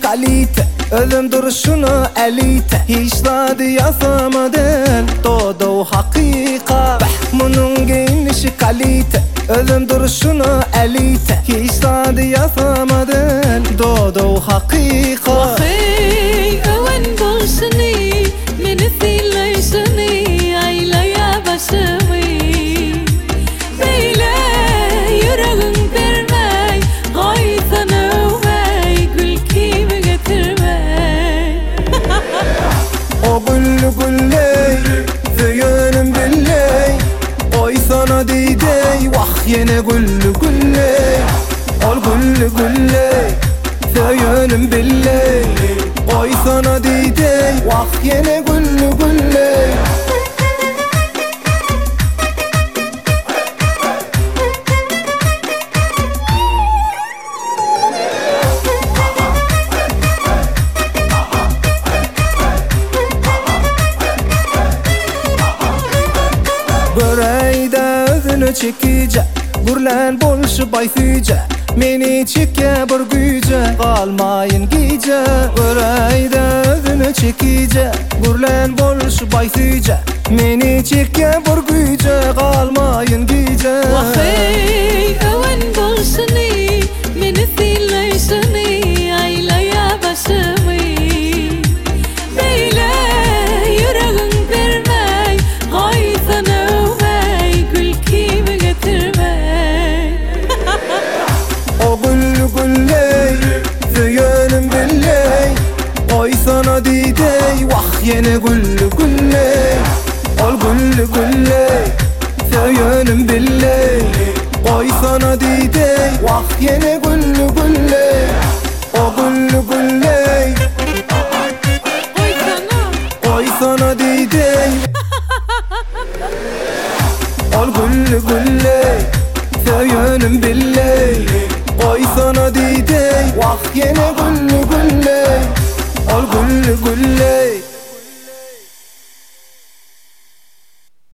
kalite Özüm duruşunu elite Hiç tadı yasamadın Dodo hakika Bunun giyinişi kalite Özüm duruşunu elite Hiç tadı yasamadın Dodo hakika Vahey öven bolsuni Meni thilaysuni Aylaya başımı Beyle yüreğin vermey Gaytan övmey Gül kimi getirmey O güllü gülley Zeyönüm billey Oy sana didey Vah yine güllü gülley Ol güllü gülley Zeyönüm billey Oy sana didey Vah yine güllü gülley Böreyde özünü çekice Gürlen bolşu bayfüce Meni çeke bir güce Kalmayın gice Böreyde özünü çekice Gürlen bolşu bayfüce Meni çeke bir güce Kalmayın gice Vahey öven bolsuni Meni thilaysuni Aylaya başımı Beyle yüreğin vermey Gaytan övmey Gül kimi getirmey O güllü gülley Zeyönüm billey Oy sana didey Vah yine güllü gülley Ol güllü gülley Zeyönüm billey Oy sana didey Vah yine